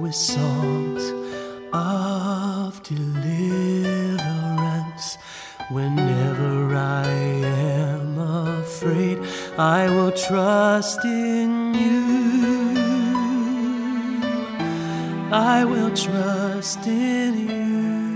with songs of deliverance. Whenever I am afraid, I will trust in you. I will trust in you.